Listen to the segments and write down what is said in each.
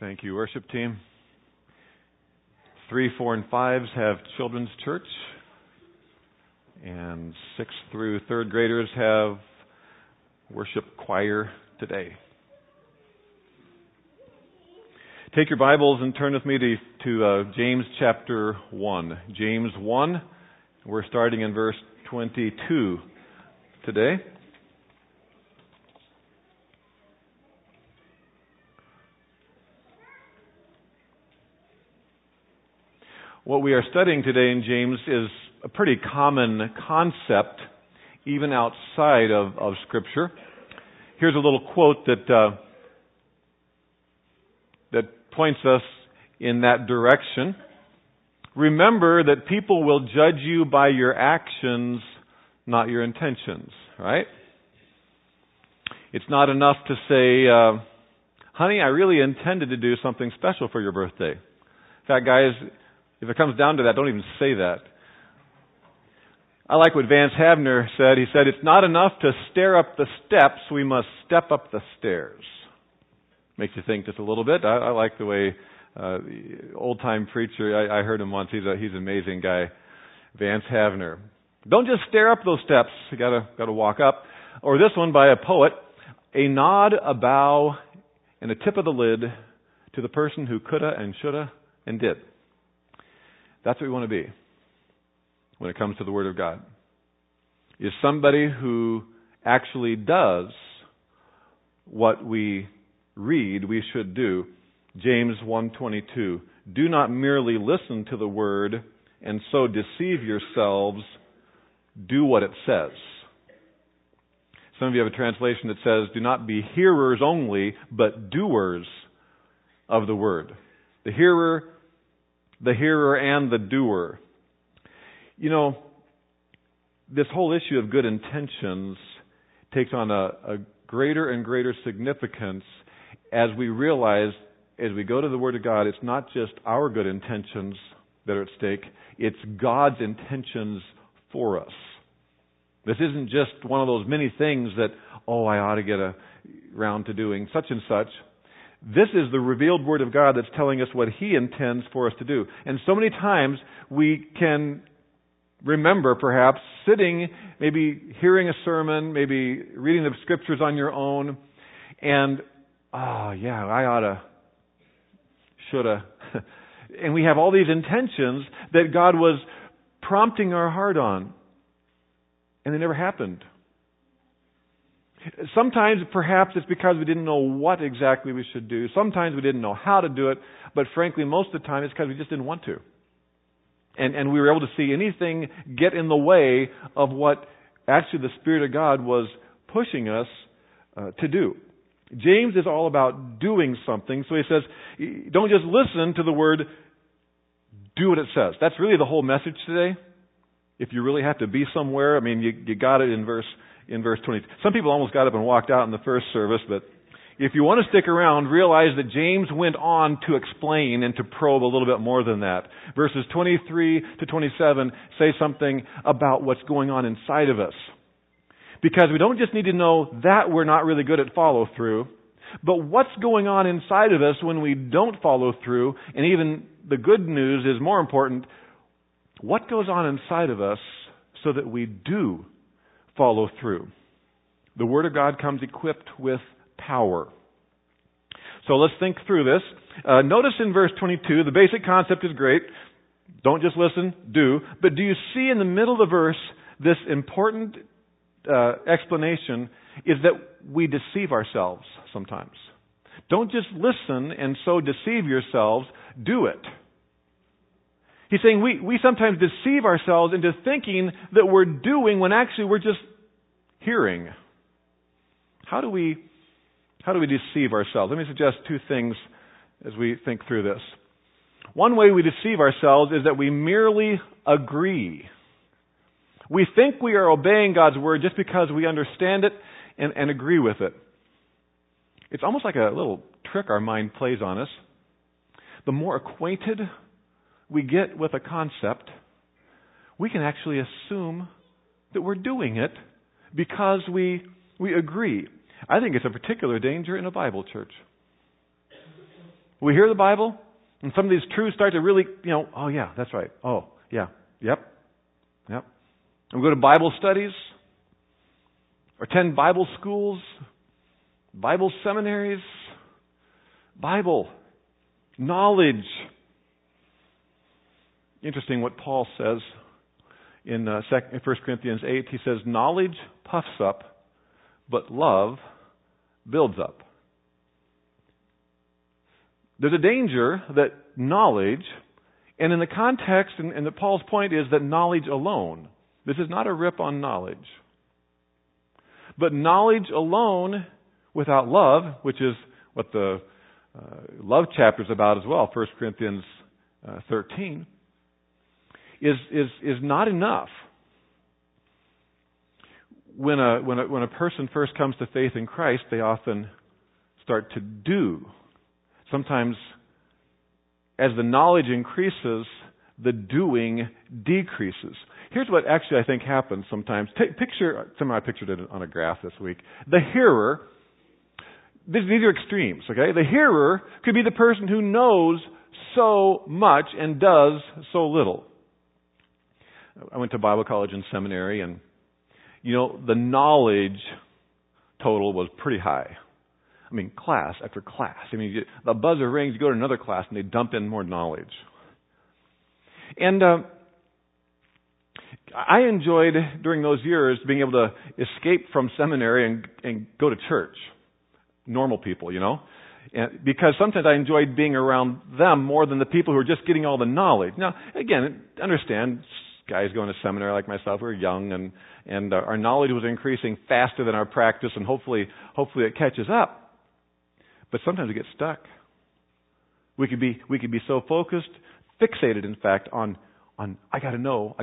Thank you, worship team. 3, 4, and 5s have children's church, and 6th through 3rd graders have worship choir today. Take your Bibles and turn with me to James chapter 1. James 1, we're starting in verse 22 today. What we are studying today in James is a pretty common concept, even outside of Scripture. Here's a little quote that points us in that direction. Remember that people will judge you by your actions, not your intentions, right? It's not enough to say, honey, I really intended to do something special for your birthday. In fact, guys, if it comes down to that, don't even say that. I like what Vance Havner said. He said, it's not enough to stare up the steps, we must step up the stairs. Makes you think just a little bit. I like the way old-time preacher, I heard him once, he's an amazing guy, Vance Havner. Don't just stare up those steps, you gotta walk up. Or this one by a poet, a nod, a bow, and a tip of the lid to the person who coulda and shoulda and did. That's what we want to be when it comes to the Word of God. Is somebody who actually does what we read we should do. James 1:22. Do not merely listen to the Word and so deceive yourselves. Do what it says. Some of you have a translation that says, do not be hearers only, but doers of the Word. The hearer and the doer. You know, this whole issue of good intentions takes on a greater and greater significance as we realize, as we go to the Word of God, it's not just our good intentions that are at stake, it's God's intentions for us. This isn't just one of those many things that, I ought to get around to doing such and such. This is the revealed Word of God that's telling us what He intends for us to do. And so many times we can remember perhaps sitting, maybe hearing a sermon, maybe reading the Scriptures on your own, and, I oughta, shoulda. And we have all these intentions that God was prompting our heart on, and they never happened. Sometimes perhaps it's because we didn't know what exactly we should do. Sometimes we didn't know how to do it. But frankly, most of the time it's because we just didn't want to. And we were able to see anything get in the way of what actually the Spirit of God was pushing us to do. James is all about doing something. So he says, don't just listen to the word, do what it says. That's really the whole message today. If you really have to be somewhere, you got it in verse 20. Some people almost got up and walked out in the first service, but if you want to stick around, realize that James went on to explain and to probe a little bit more than that. Verses 23 to 27 say something about what's going on inside of us. Because we don't just need to know that we're not really good at follow through, but what's going on inside of us when we don't follow through, and even the good news is more important, what goes on inside of us so that we do follow through. The Word of God comes equipped with power. So let's think through this. Notice in verse 22, the basic concept is great. Don't just listen, do. But do you see in the middle of the verse this important explanation is that we deceive ourselves sometimes. Don't just listen and so deceive yourselves, do it. He's saying we sometimes deceive ourselves into thinking that we're doing when actually we're just hearing. How do we deceive ourselves? Let me suggest two things as we think through this. One way we deceive ourselves is that we merely agree. We think we are obeying God's Word just because we understand it and agree with it. It's almost like a little trick our mind plays on us. The more acquainted we get with a concept, we can actually assume that we're doing it because we agree. I think it's a particular danger in a Bible church. We hear the Bible, and some of these truths start to really, oh yeah, that's right. Oh, yeah, yep. And we go to Bible studies, or attend Bible schools, Bible seminaries, Bible, knowledge. Interesting what Paul says in 1 Corinthians 8. He says, knowledge puffs up, but love builds up. There's a danger that knowledge, and in the context, and Paul's point is that knowledge alone, this is not a rip on knowledge, but knowledge alone without love, which is what the love chapter is about as well, 1 Corinthians 13, is not enough. When a person first comes to faith in Christ, they often start to do. Sometimes, as the knowledge increases, the doing decreases. Here's what actually I think happens sometimes. I pictured it on a graph this week. The hearer, these are extremes, okay? The hearer could be the person who knows so much and does so little. I went to Bible college and seminary, and the knowledge total was pretty high. I mean, class after class. The buzzer rings, you go to another class, and they dump in more knowledge. And I enjoyed, during those years, being able to escape from seminary and go to church. Normal people, And because sometimes I enjoyed being around them more than the people who are just getting all the knowledge. Now, again, understand, guys going to seminary like myself, we were young, and our knowledge was increasing faster than our practice, and hopefully it catches up. But sometimes we get stuck. We could be so focused, fixated, in fact, on I got to know.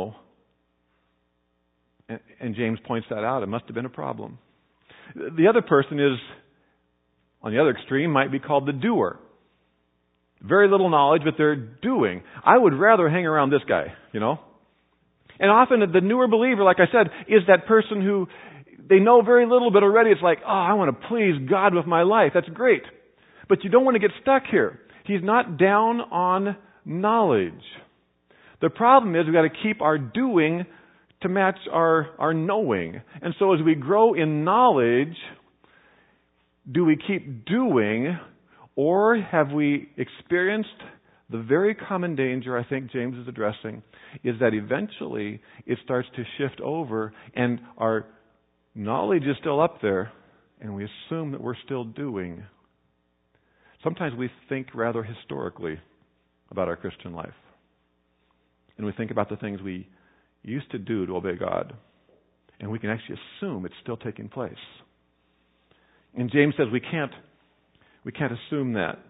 And James points that out. It must have been a problem. The other person is, on the other extreme, might be called the doer. Very little knowledge, but they're doing. I would rather hang around this guy, And often the newer believer, like I said, is that person who they know very little, but already it's like, I want to please God with my life. That's great. But you don't want to get stuck here. He's not down on knowledge. The problem is we've got to keep our doing to match our knowing. And so as we grow in knowledge, do we keep doing, or have we experienced the very common danger I think James is addressing, is that eventually it starts to shift over and our knowledge is still up there and we assume that we're still doing. Sometimes we think rather historically about our Christian life. And we think about the things we used to do to obey God. And we can actually assume it's still taking place. And James says we can't assume that.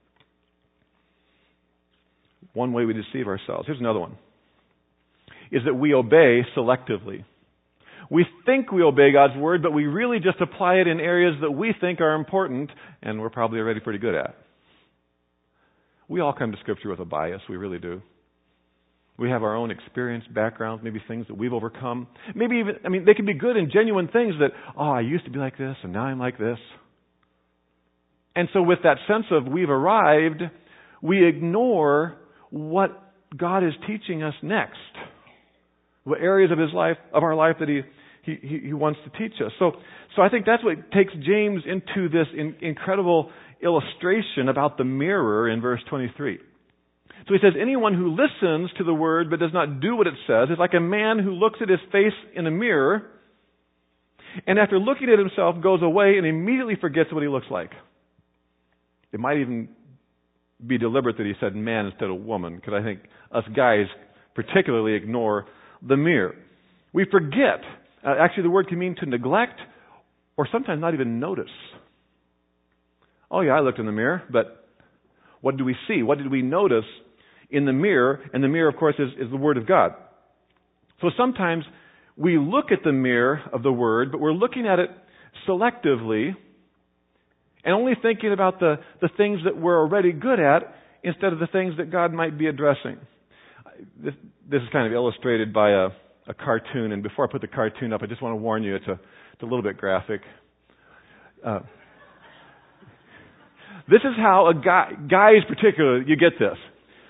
One way we deceive ourselves. Here's another one. Is that we obey selectively. We think we obey God's word, but we really just apply it in areas that we think are important and we're probably already pretty good at. We all come to Scripture with a bias. We really do. We have our own experience, backgrounds, maybe things that we've overcome. Maybe even, they can be good and genuine things that, I used to be like this and now I'm like this. And so with that sense of we've arrived, we ignore what God is teaching us next. What areas of our life that He wants to teach us. So I think that's what takes James into this incredible illustration about the mirror in verse 23. So he says, anyone who listens to the word but does not do what it says is like a man who looks at his face in a mirror and after looking at himself goes away and immediately forgets what he looks like. It might even be deliberate that he said man instead of woman, because I think us guys particularly ignore the mirror. We forget. Actually, the word can mean to neglect or sometimes not even notice. Oh yeah, I looked in the mirror, but what do we see? What did we notice in the mirror? And the mirror, of course, is the Word of God. So sometimes we look at the mirror of the Word, but we're looking at it selectively and only thinking about the things that we're already good at instead of the things that God might be addressing. This is kind of illustrated by a cartoon, and before I put the cartoon up, I just want to warn you, it's a little bit graphic. This is how guys particularly, you get this.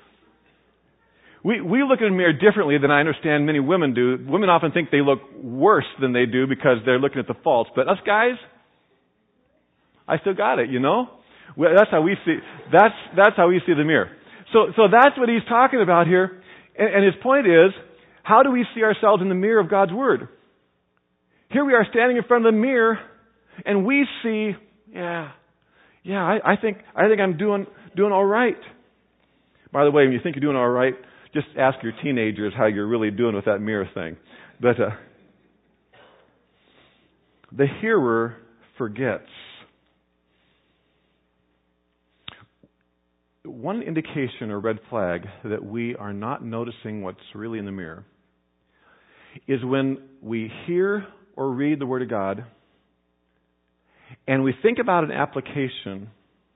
We look in the mirror differently than I understand many women do. Women often think they look worse than they do because they're looking at the faults. But us guys, I still got it, Well, that's how we see. That's how we see the mirror. So that's what he's talking about here. And his point is, how do we see ourselves in the mirror of God's Word? Here we are standing in front of the mirror, and we see, I think I'm doing all right. By the way, when you think you're doing all right, just ask your teenagers how you're really doing with that mirror thing. But the hearer forgets. One indication or red flag that we are not noticing what's really in the mirror is when we hear or read the Word of God and we think about an application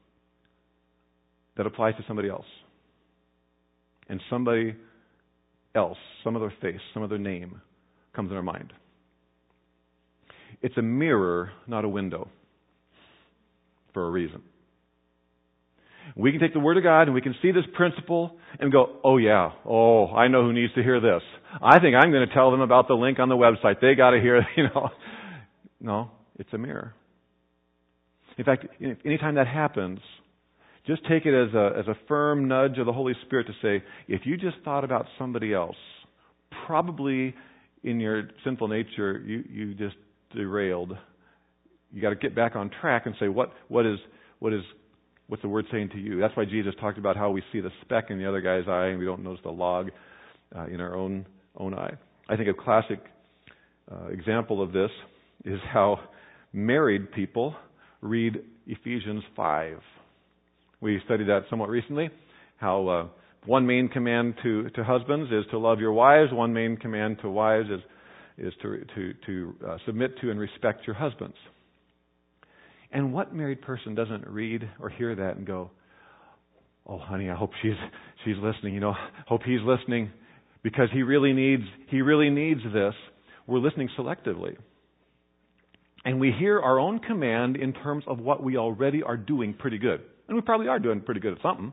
that applies to somebody else. And somebody else, some other face, some other name comes in our mind. It's a mirror, not a window, for a reason. We can take the Word of God and we can see this principle and go, I know who needs to hear this. I think I'm going to tell them about the link on the website. They got to hear, No, it's a mirror. In fact, anytime that happens, just take it as a firm nudge of the Holy Spirit to say, if you just thought about somebody else, probably in your sinful nature, you just derailed. You got to get back on track and say, what's the Word saying to you? That's why Jesus talked about how we see the speck in the other guy's eye and we don't notice the log in our own eye. I think a classic example of this is how married people read Ephesians 5. We studied that somewhat recently, how one main command to husbands is to love your wives. One main command to wives is to submit to and respect your husbands. And what married person doesn't read or hear that and go, oh, honey, I hope she's listening. Hope he's listening because he really needs this. We're listening selectively. And we hear our own command in terms of what we already are doing pretty good. And we probably are doing pretty good at something.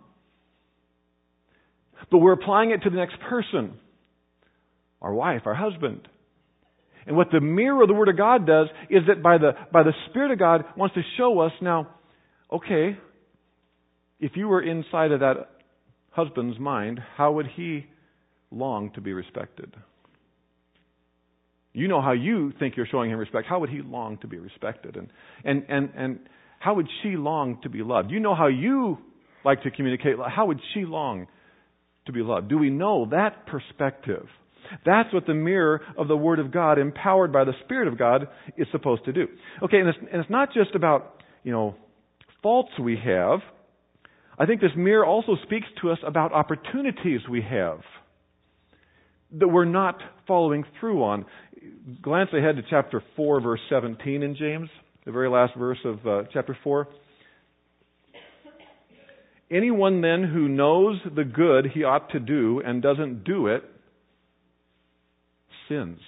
But we're applying it to the next person, our wife, our husband. And what the mirror of the Word of God does is that by the Spirit of God wants to show us now, okay, if you were inside of that husband's mind, how would he long to be respected? You know how you think you're showing him respect. How would he long to be respected? And how would she long to be loved? You know how you like to communicate. How would she long to be loved? Do we know that perspective? That's what the mirror of the Word of God, empowered by the Spirit of God, is supposed to do. Okay, and it's not just about, faults we have. I think this mirror also speaks to us about opportunities we have that we're not following through on. Glance ahead to chapter 4, verse 17 in James, the very last verse of chapter 4. Anyone then who knows the good he ought to do and doesn't do it, sins.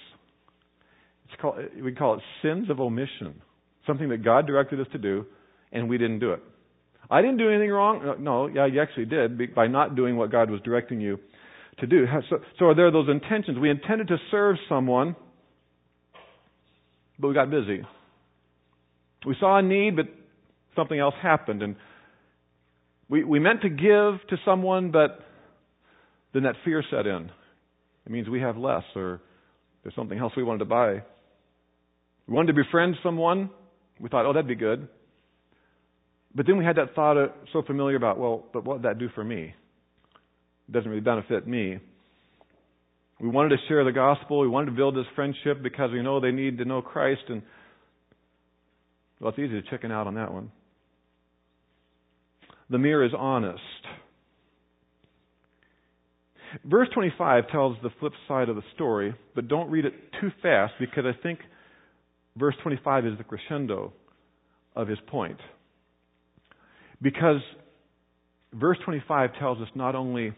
We call it sins of omission. Something that God directed us to do, and we didn't do it. I didn't do anything wrong. No, you actually did by not doing what God was directing you to do. So are there those intentions? We intended to serve someone, but we got busy. We saw a need, but something else happened. And we meant to give to someone, but then that fear set in. It means we have less, or there's something else we wanted to buy. We wanted to befriend someone. We thought, that'd be good. But then we had that thought so familiar about, but what would that do for me? It doesn't really benefit me. We wanted to share the gospel. We wanted to build this friendship because we know they need to know Christ. And it's easy to chicken out on that one. The mirror is honest. Verse 25 tells the flip side of the story, but don't read it too fast because I think verse 25 is the crescendo of his point. Because verse 25 tells us not only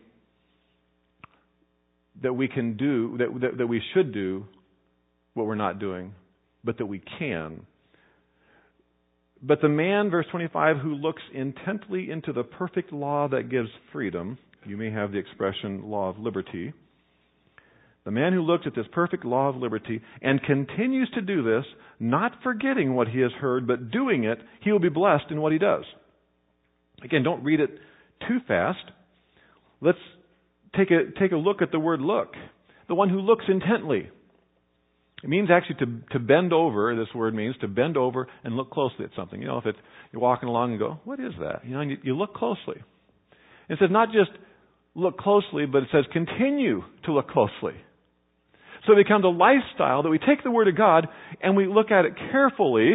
that we can do, that we should do what we're not doing, but that we can. But the man, verse 25, who looks intently into the perfect law that gives freedom, you may have the expression law of liberty. The man who looks at this perfect law of liberty and continues to do this, not forgetting what he has heard, but doing it, he will be blessed in what he does. Again, don't read it too fast. Let's take a look at the word look. The one who looks intently. It means actually to bend over. This word means to bend over and look closely at something. If you're walking along and go, what is that? And you look closely. It says not just look closely, but it says continue to look closely. So it becomes a lifestyle that we take the Word of God and we look at it carefully.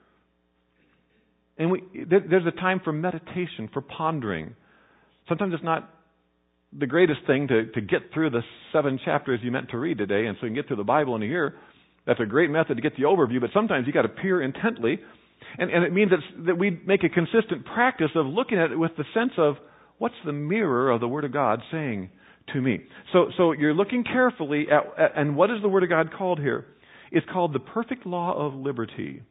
And there's a time for meditation, for pondering. Sometimes it's not the greatest thing to get through the 7 chapters you meant to read today, and so you can get through the Bible in a year. That's a great method to get the overview, but sometimes you got to peer intently. And it means that we make a consistent practice of looking at it with the sense of, what's the mirror of the Word of God saying to me? So you're looking carefully at, and what is the Word of God called here? It's called the perfect law of liberty.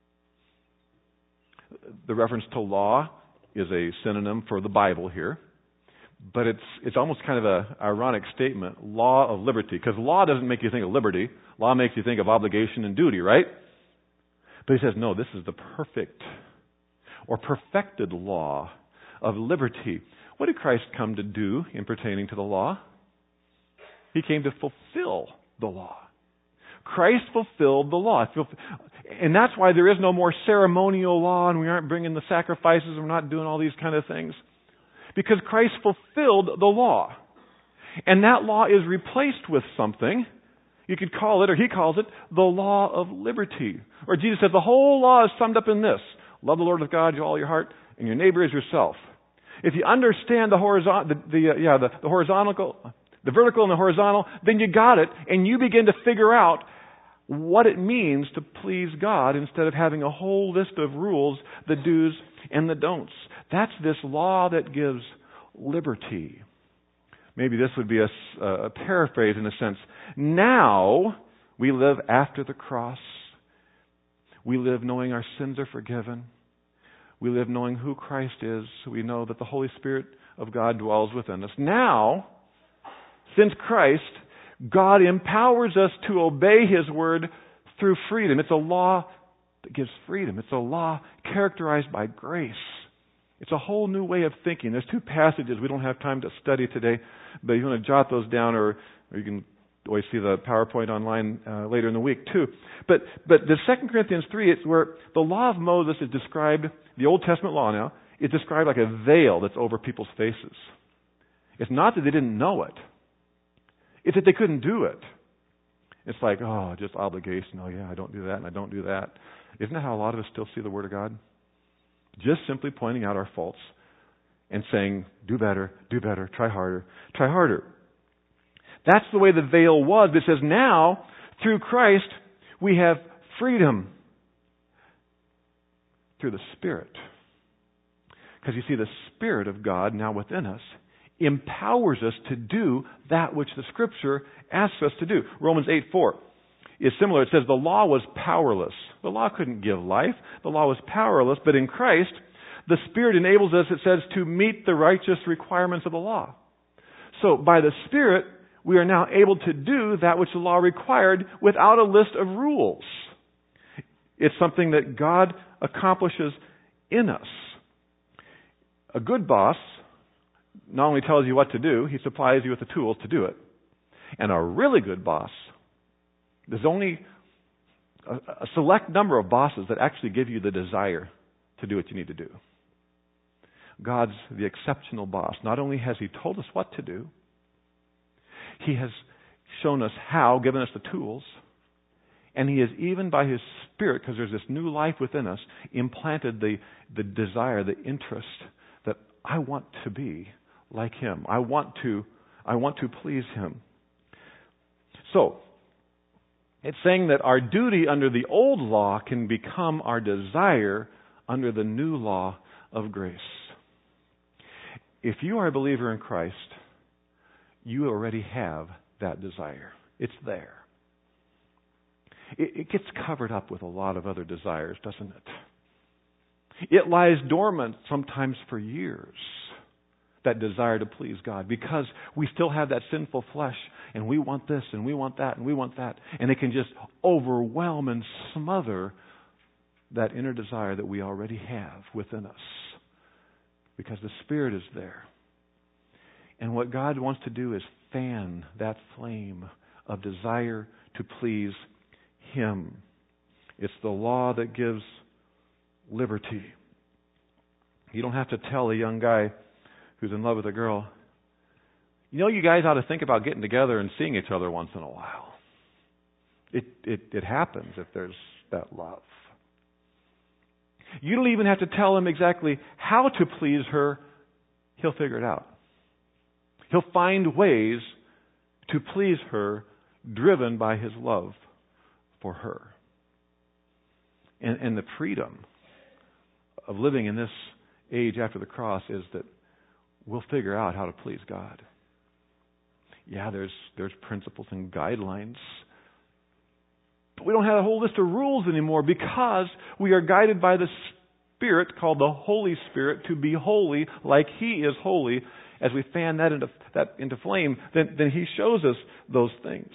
The reference to law is a synonym for the Bible here. But it's almost kind of an ironic statement, law of liberty, because law doesn't make you think of liberty. Law makes you think of obligation and duty, right? But he says, no, this is the perfect or perfected law of liberty. What did Christ come to do in pertaining to the law? He came to fulfill the law. Christ fulfilled the law. And that's why there is no more ceremonial law, and we aren't bringing the sacrifices, and we're not doing all these kind of things. Because Christ fulfilled the law. And that law is replaced with something. You could call it, or he calls it, the law of liberty. Or Jesus said the whole law is summed up in this. Love the Lord with God with all your heart, and your neighbor as yourself. If you understand the vertical and the horizontal, then you got it, and you begin to figure out what it means to please God instead of having a whole list of rules, the do's and the don'ts. That's this law that gives liberty. Maybe this would be a paraphrase in a sense. Now we live after the cross. We live knowing our sins are forgiven. We live knowing who Christ is. We know that the Holy Spirit of God dwells within us. Now, since Christ, God empowers us to obey His Word through freedom. It's a law that gives freedom. It's a law characterized by grace. It's a whole new way of thinking. There's 2 passages we don't have time to study today, but you want to jot those down, or you can always see the PowerPoint online later in the week too. But the 2 Corinthians 3, it's where the law of Moses is described, the Old Testament law now, is described like a veil that's over people's faces. It's not that they didn't know it. It's that they couldn't do it. It's like, just obligation. Oh yeah, I don't do that and I don't do that. Isn't that how a lot of us still see the Word of God? Just simply pointing out our faults and saying, do better, try harder, try harder. That's the way the veil was. But it says now, through Christ, we have freedom through the Spirit. Because you see, the Spirit of God now within us empowers us to do that which the Scripture asks us to do. Romans 8:4 is similar. It says the law was powerless. The law couldn't give life. The law was powerless. But in Christ, the Spirit enables us, it says, to meet the righteous requirements of the law. So by the Spirit, we are now able to do that which the law required without a list of rules. It's something that God accomplishes in us. A good boss not only tells you what to do, he supplies you with the tools to do it. And a really good boss, there's only a select number of bosses that actually give you the desire to do what you need to do. God's the exceptional boss. Not only has He told us what to do, He has shown us how, given us the tools, and He has even by His Spirit, because there's this new life within us, implanted the desire, the interest that I want to be like Him. I want to please Him. So, it's saying that our duty under the old law can become our desire under the new law of grace. If you are a believer in Christ, you already have that desire. It's there. It gets covered up with a lot of other desires, doesn't it? It lies dormant sometimes for years, that desire to please God, because we still have that sinful flesh, and we want this, and we want that, and we want that. And it can just overwhelm and smother that inner desire that we already have within us, because the Spirit is there. And what God wants to do is fan that flame of desire to please Him. It's the law that gives liberty. You don't have to tell a young guy who's in love with a girl, you guys ought to think about getting together and seeing each other once in a while. It happens if there's that love. You don't even have to tell him exactly how to please her. He'll figure it out. He'll find ways to please her, driven by his love for her. And the freedom of living in this age after the cross is that we'll figure out how to please God. Yeah, there's principles and guidelines. But we don't have a whole list of rules anymore, because we are guided by the Spirit, called the Holy Spirit, to be holy like He is holy. As we fan that into flame, then He shows us those things.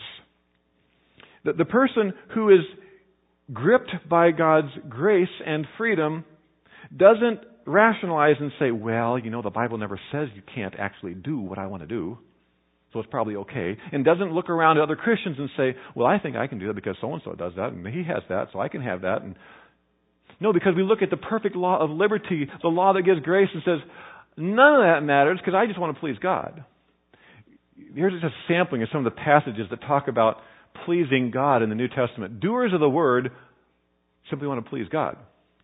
The person who is gripped by God's grace and freedom doesn't rationalize and say, well, the Bible never says you can't actually do what I want to do, so it's probably okay. And doesn't look around at other Christians and say, well, I think I can do that because so-and-so does that, and he has that, so I can have that. No, because we look at the perfect law of liberty, the law that gives grace, and says, none of that matters because I just want to please God. Here's just a sampling of some of the passages that talk about pleasing God in the New Testament. Doers of the word simply want to please God.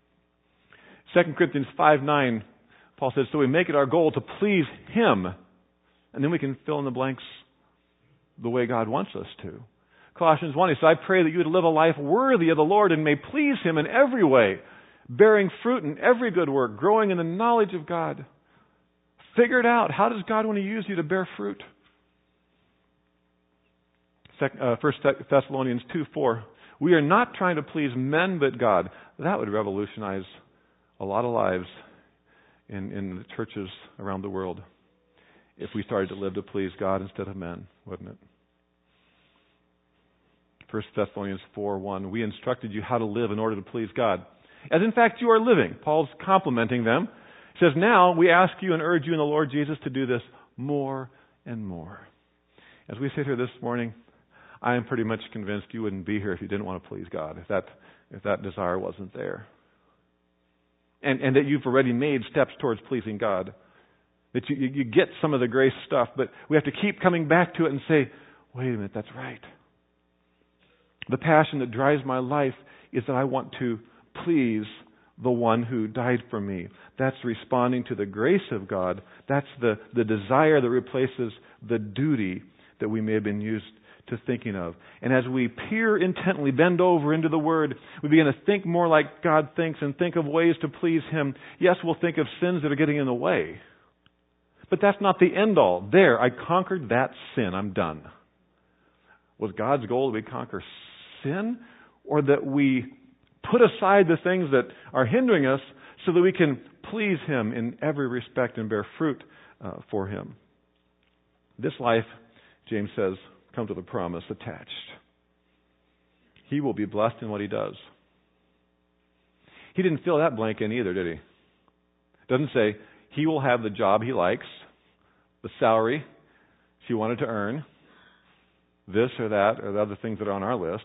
2 Corinthians 5:9, Paul says, so we make it our goal to please Him. And then we can fill in the blanks the way God wants us to. Colossians 1, he says, I pray that you would live a life worthy of the Lord and may please Him in every way, bearing fruit in every good work, growing in the knowledge of God. Figure it out. How does God want to use you to bear fruit? 1 Thessalonians 2:4, we are not trying to please men but God. That would revolutionize a lot of lives in the churches around the world if we started to live to please God instead of men, wouldn't it? 1 Thessalonians 4:1, we instructed you how to live in order to please God, as in fact you are living. Paul's complimenting them. He says, now we ask you and urge you in the Lord Jesus to do this more and more. As we sit here this morning, I am pretty much convinced you wouldn't be here if you didn't want to please God, if that desire wasn't there. And that you've already made steps towards pleasing God. That you get some of the grace stuff, but we have to keep coming back to it and say, wait a minute, that's right. The passion that drives my life is that I want to please the one who died for me. That's responding to the grace of God. That's the desire that replaces the duty that we may have been used to thinking of. And as we peer intently, bend over into the Word, we begin to think more like God thinks and think of ways to please Him. Yes, we'll think of sins that are getting in the way. But that's not the end all. There, I conquered that sin. I'm done. Was God's goal that we conquer sin, or that we put aside the things that are hindering us so that we can please Him in every respect and bear fruit for Him? This life, James says, comes with a promise attached. He will be blessed in what he does. He didn't fill that blank in either, did he? Doesn't say he will have the job he likes, the salary she wanted to earn, this or that or the other things that are on our list.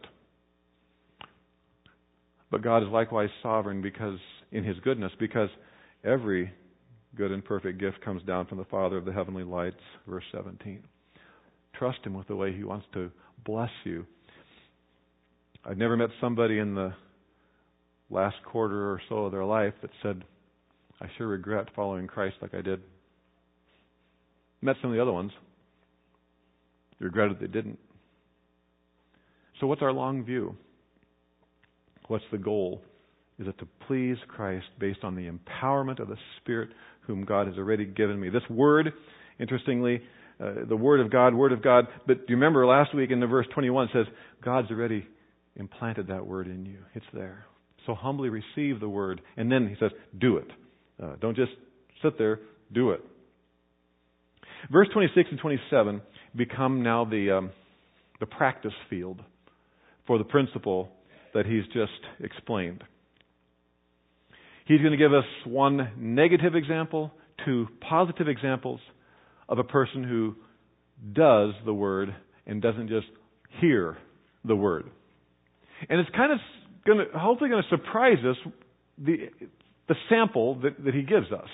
But God is likewise sovereign because in His goodness, because every good and perfect gift comes down from the Father of the heavenly lights, verse 17. Trust Him with the way He wants to bless you. I've never met somebody in the last quarter or so of their life that said, I sure regret following Christ like I did. Met some of the other ones. They regretted they didn't. So what's our long view? What's the goal? Is it to please Christ based on the empowerment of the Spirit whom God has already given me? This word, interestingly, the Word of God. But do you remember last week in the verse 21 it says, God's already implanted that Word in you. It's there. So humbly receive the word. And then he says, do it. Don't just sit there, do it. Verse 26 and 27 become now the practice field for the principle that he's just explained. He's going to give us one negative example, two positive examples of a person who does the word and doesn't just hear the word. And it's kind of hopefully going to surprise us, the sample that he gives us.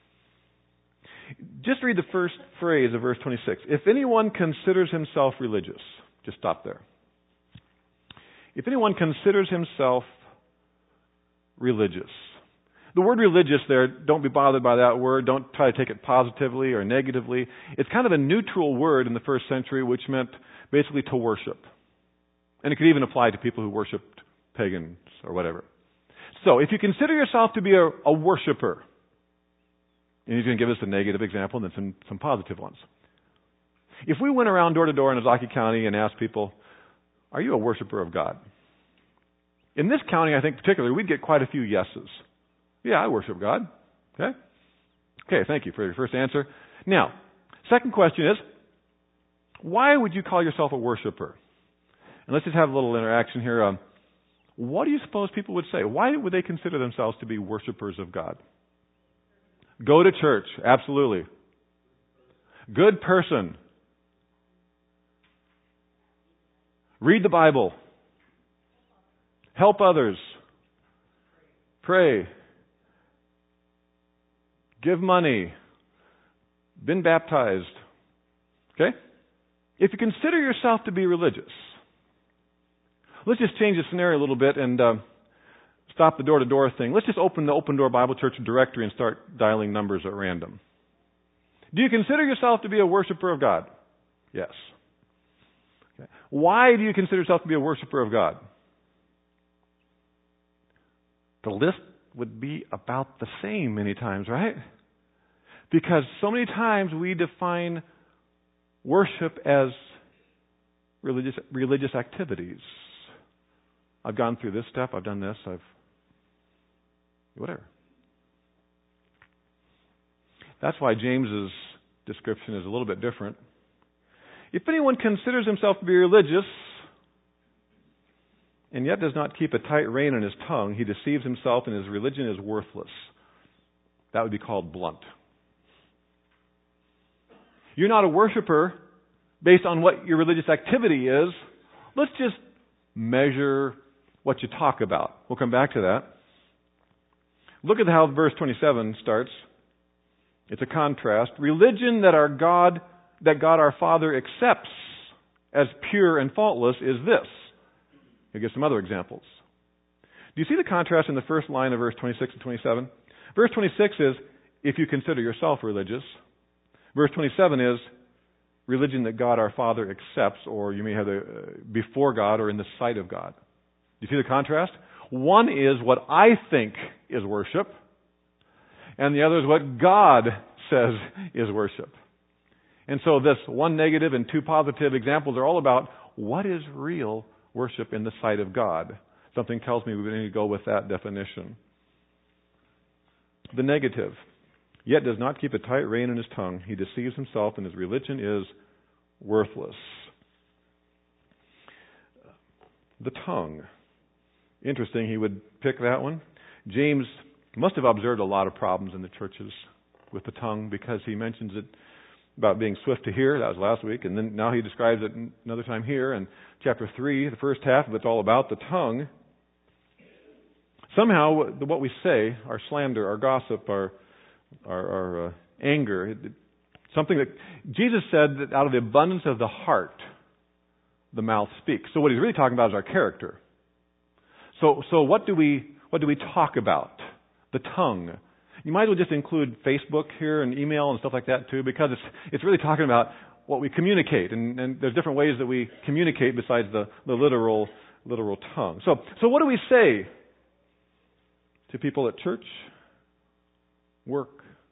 Just read the first phrase of verse 26. If anyone considers himself religious, just stop there. If anyone considers himself religious. The word religious there, don't be bothered by that word. Don't try to take it positively or negatively. It's kind of a neutral word in the first century, which meant basically to worship. And it could even apply to people who worshiped pagans or whatever. So, if you consider yourself to be a worshiper, and he's going to give us a negative example and then some positive ones. If we went around door to door in Ozaukee County and asked people, are you a worshiper of God? In this county, I think particularly, we'd get quite a few yeses. Yeah, I worship God. Okay? Okay, thank you for your first answer. Now, second question is, why would you call yourself a worshiper? And let's just have a little interaction here. What do you suppose people would say? Why would they consider themselves to be worshipers of God? Go to church. Absolutely. Good person. Read the Bible. Help others. Pray. Give money. Been baptized. Okay? If you consider yourself to be religious, let's just change the scenario a little bit and stop the door-to-door thing. Let's just open the Open Door Bible Church directory and start dialing numbers at random. Do you consider yourself to be a worshiper of God? Yes. Okay. Why do you consider yourself to be a worshiper of God? The list would be about the same many times, right? Because so many times we define worship as religious activities. I've gone through this step, I've done this, whatever. That's why James's description is a little bit different. If anyone considers himself to be religious, and yet does not keep a tight rein on his tongue, he deceives himself and his religion is worthless. That would be called blunt. You're not a worshiper based on what your religious activity is. Let's just measure what you talk about. We'll come back to that. Look at how verse 27 starts. It's a contrast. Religion that God our Father accepts as pure and faultless is this. I'll give some other examples. Do you see the contrast in the first line of verse 26 and 27? Verse 26 is, if you consider yourself religious. Verse 27 is, religion that God our Father accepts, or you may have before God or in the sight of God. Do you see the contrast? One is what I think is worship, and the other is what God says is worship. And so this one negative and two positive examples are all about what is real worship in the sight of God. Something tells me we need to go with that definition. The negative, yet does not keep a tight rein in his tongue. He deceives himself and his religion is worthless. The tongue. Interesting, he would pick that one. James must have observed a lot of problems in the churches with the tongue because he mentions it about being swift to hear. That was last week. And then now he describes it another time here in chapter 3. The first half of it's all about the tongue. Somehow, what we say, our slander, our gossip, our anger, something that Jesus said that out of the abundance of the heart, the mouth speaks. So what he's really talking about is our character. So what do we talk about? The tongue. You might as well just include Facebook here and email and stuff like that too, because it's really talking about what we communicate, and there's different ways that we communicate besides the literal tongue. So what do we say to people at church, work,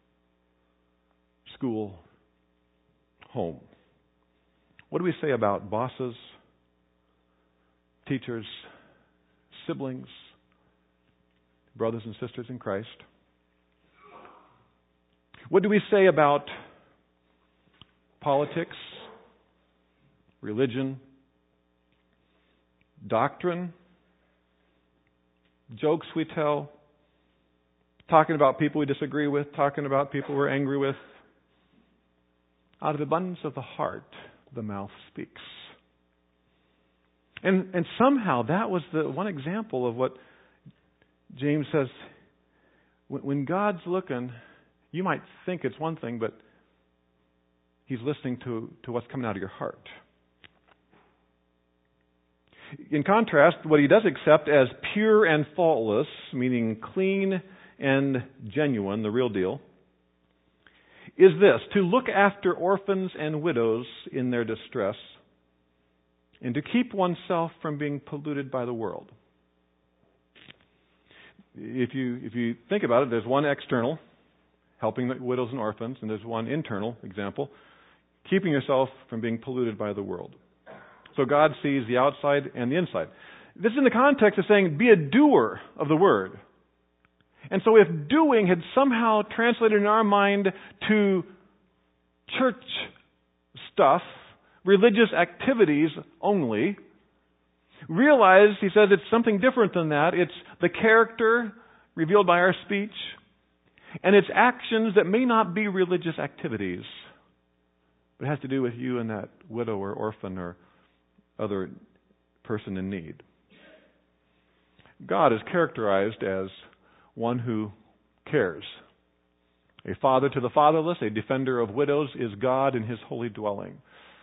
school, home? What do we say about bosses, teachers, siblings, brothers and sisters in Christ. What do we say about politics, religion, doctrine, jokes we tell, talking about people we disagree with, talking about people we're angry with? Out of the abundance of the heart, the mouth speaks. And somehow that was the one example of what James says. When God's looking, you might think it's one thing, but He's listening to what's coming out of your heart. In contrast, what He does accept as pure and faultless, meaning clean and genuine, the real deal, is this: to look after orphans and widows in their distress, and to keep oneself from being polluted by the world. If you think about it, there's one external, helping the widows and orphans, and there's one internal example, keeping yourself from being polluted by the world. So God sees the outside and the inside. This is in the context of saying, be a doer of the word. And so if doing had somehow translated in our mind to church stuff, religious activities only, realize, he says, it's something different than that. It's the character revealed by our speech, and it's actions that may not be religious activities, but it has to do with you and that widow or orphan or other person in need. God is characterized as one who cares. A father to the fatherless, a defender of widows, is God in His holy dwelling.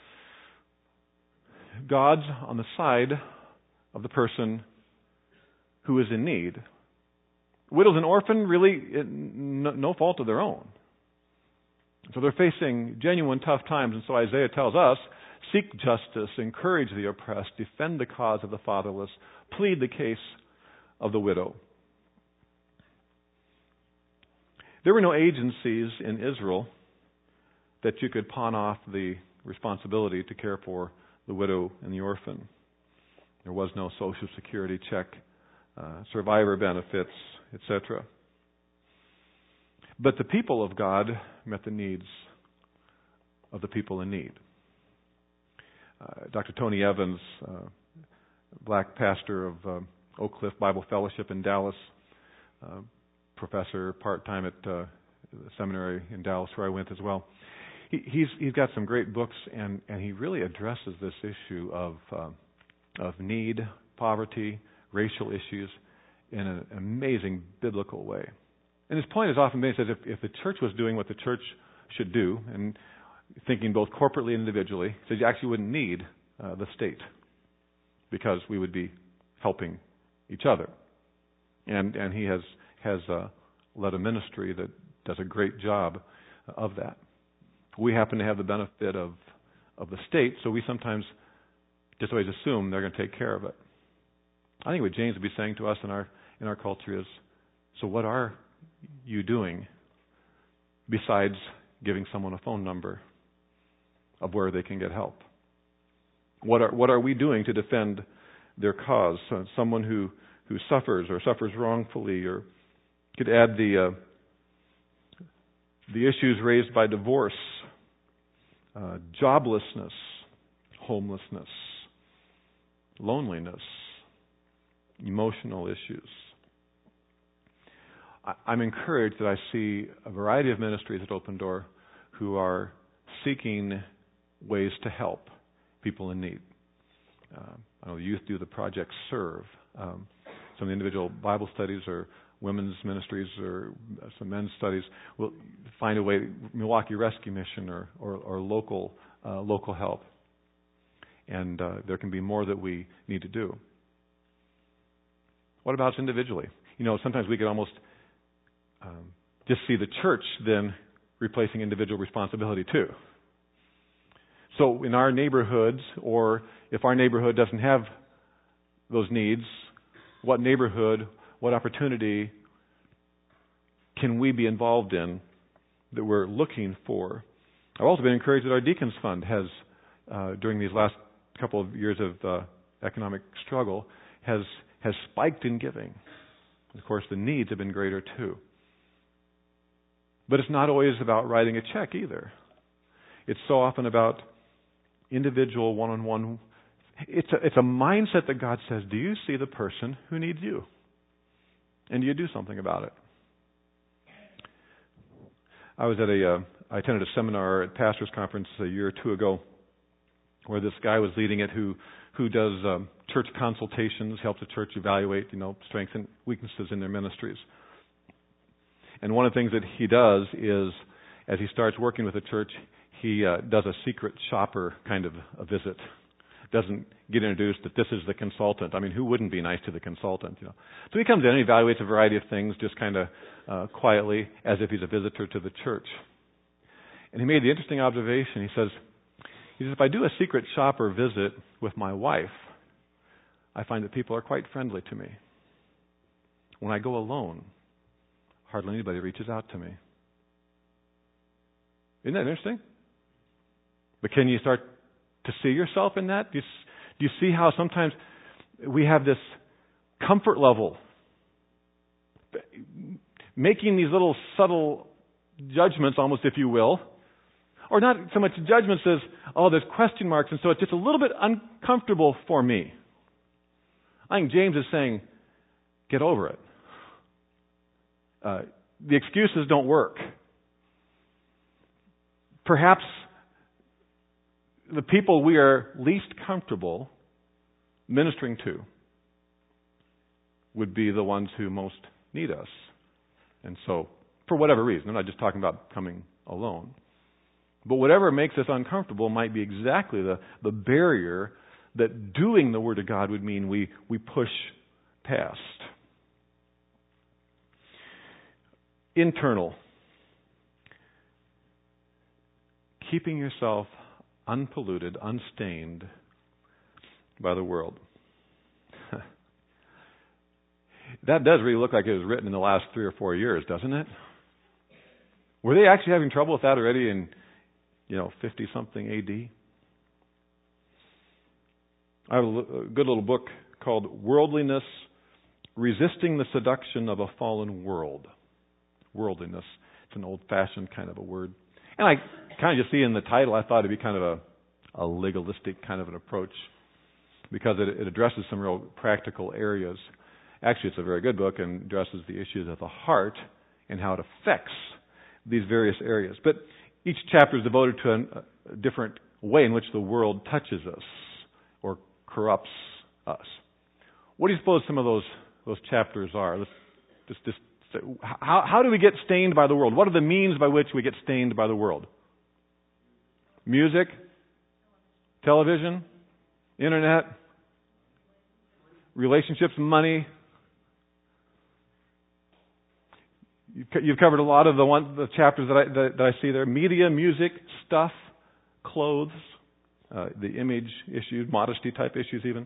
God's on the side of the person who is in need. Widows and orphans, really, no fault of their own. So they're facing genuine tough times, and so Isaiah tells us, seek justice, encourage the oppressed, defend the cause of the fatherless, plead the case of the widow. There were no agencies in Israel that you could pawn off the responsibility to care for the widow and the orphan. There was no Social Security check, survivor benefits, etc. But the people of God met the needs of the people in need. Dr. Tony Evans, black pastor of Oak Cliff Bible Fellowship in Dallas, professor part-time at the seminary in Dallas where I went as well. He's got some great books, and he really addresses this issue of need, poverty, racial issues in an amazing biblical way. And his point has often been, he says, if the church was doing what the church should do, and thinking both corporately and individually, he says you actually wouldn't need the state, because we would be helping each other. And he has led a ministry that does a great job of that. We happen to have the benefit of the state, so we sometimes just always assume they're going to take care of it. I think what James would be saying to us in our culture is, so what are you doing besides giving someone a phone number of where they can get help? What are we doing to defend their cause? Someone who suffers or suffers wrongfully, or could add the issues raised by divorce, joblessness, homelessness, loneliness, emotional issues. I'm encouraged that I see a variety of ministries at Open Door who are seeking ways to help people in need. I know the youth do the Project Serve. Some of the individual Bible studies or women's ministries or some men's studies will find a way, Milwaukee Rescue Mission or local help. And there can be more that we need to do. What about us individually? Sometimes we could almost just see the church then replacing individual responsibility too. So in our neighborhoods, or if our neighborhood doesn't have those needs, what neighborhood, what opportunity can we be involved in that we're looking for? I've also been encouraged that our Deacons Fund has, during these last couple of years of economic struggle, has spiked in giving. Of course, the needs have been greater too. But it's not always about writing a check either. It's so often about individual one-on-one. It's a mindset that God says, do you see the person who needs you? And do you do something about it? I attended a seminar at Pastors Conference a year or two ago where this guy was leading it who does church consultations, helps the church evaluate, strengths and weaknesses in their ministries. And one of the things that he does is, as he starts working with a church, he does a secret shopper kind of a visit. Doesn't get introduced that this is the consultant. I mean, who wouldn't be nice to the consultant? So he comes in and evaluates a variety of things just kind of quietly as if he's a visitor to the church. And he made the interesting observation. He says, if I do a secret shopper visit with my wife, I find that people are quite friendly to me. When I go alone, hardly anybody reaches out to me. Isn't that interesting? But can you start to see yourself in that? Do you see how sometimes we have this comfort level, making these little subtle judgments, almost, if you will, or not so much judgments as, there's question marks, and so it's just a little bit uncomfortable for me. I think James is saying, get over it. The excuses don't work. Perhaps the people we are least comfortable ministering to would be the ones who most need us. And so, for whatever reason, I'm not just talking about coming alone, but whatever makes us uncomfortable might be exactly the barrier that doing the Word of God would mean we push past. Internal. Keeping yourself unpolluted, unstained by the world. That does really look like it was written in the last 3 or 4 years, doesn't it? Were they actually having trouble with that already in, 50-something AD? I have a good little book called Worldliness, Resisting the Seduction of a Fallen World. Worldliness. It's an old-fashioned kind of a word. And I kind of just see in the title, I thought it'd be kind of a legalistic kind of an approach because it addresses some real practical areas. Actually, it's a very good book and addresses the issues of the heart and how it affects these various areas. But each chapter is devoted to a different way in which the world touches us or corrupts us. What do you suppose some of those chapters are? Let's just say, how do we get stained by the world? What are the means by which we get stained by the world? Music, television, internet, relationships, money. You've covered a lot of the chapters that I see there. Media, music, stuff, clothes, the image issue, modesty type issues even.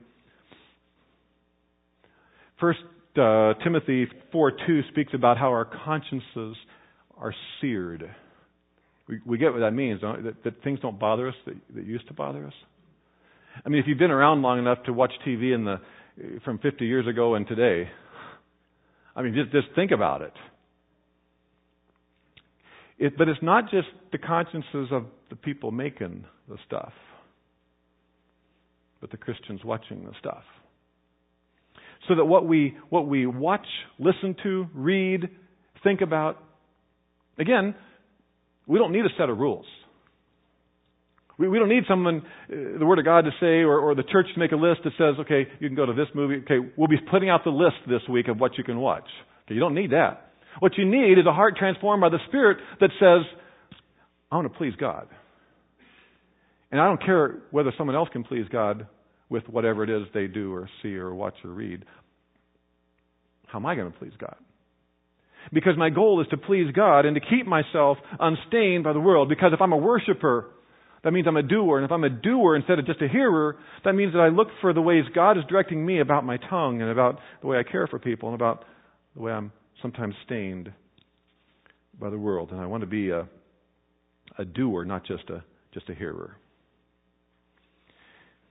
First Timothy 4:2 speaks about how our consciences are seared. We get what that means, that things don't bother us that used to bother us. I mean, if you've been around long enough to watch TV from 50 years ago and today, I mean, just think about it. But it's not just the consciences of the people making the stuff, but the Christians watching the stuff. So that what we watch, listen to, read, think about, again, we don't need a set of rules. We don't need someone, the Word of God to say, or the church to make a list that says, okay, you can go to this movie. Okay, we'll be putting out the list this week of what you can watch. Okay, you don't need that. What you need is a heart transformed by the Spirit that says, I want to please God. And I don't care whether someone else can please God with whatever it is they do or see or watch or read. How am I going to please God? Because my goal is to please God and to keep myself unstained by the world. Because if I'm a worshiper, that means I'm a doer. And if I'm a doer instead of just a hearer, that means that I look for the ways God is directing me about my tongue and about the way I care for people and about the way I'm sometimes stained by the world. And I want to be a doer, not just a hearer.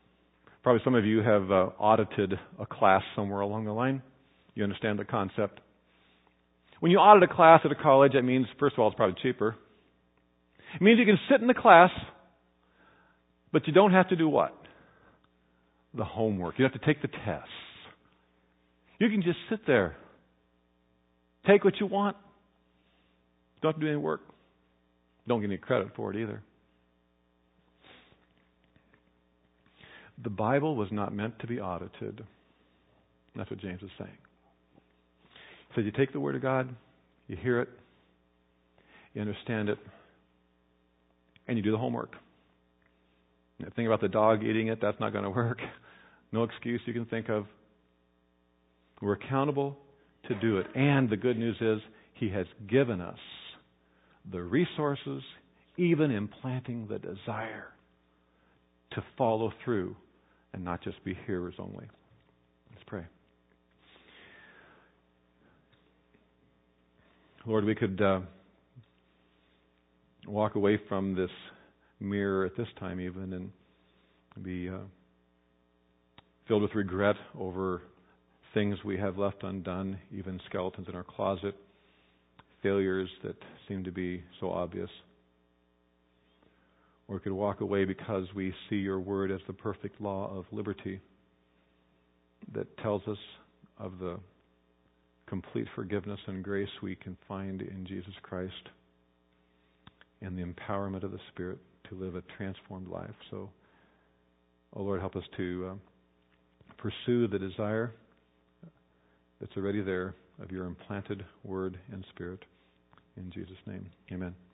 Probably some of you have audited a class somewhere along the line. You understand the concept. When you audit a class at a college, that means, first of all, it's probably cheaper. It means you can sit in the class, but you don't have to do what? The homework. You don't have to take the tests. You can just sit there. Take what you want. Don't have to do any work. Don't get any credit for it either. The Bible was not meant to be audited. That's what James is saying. He says you take the Word of God, you hear it, you understand it, and you do the homework. The thing about the dog eating it, that's not going to work. No excuse you can think of. We're accountable to do it. And the good news is He has given us the resources, even implanting the desire to follow through and not just be hearers only. Let's pray. Lord, we could walk away from this mirror at this time even and be filled with regret over things we have left undone, even skeletons in our closet, failures that seem to be so obvious. Or we could walk away because we see your word as the perfect law of liberty that tells us of the complete forgiveness and grace we can find in Jesus Christ and the empowerment of the Spirit to live a transformed life. So, oh Lord, help us to pursue the desire that's already there of your implanted word and Spirit. In Jesus' name, amen.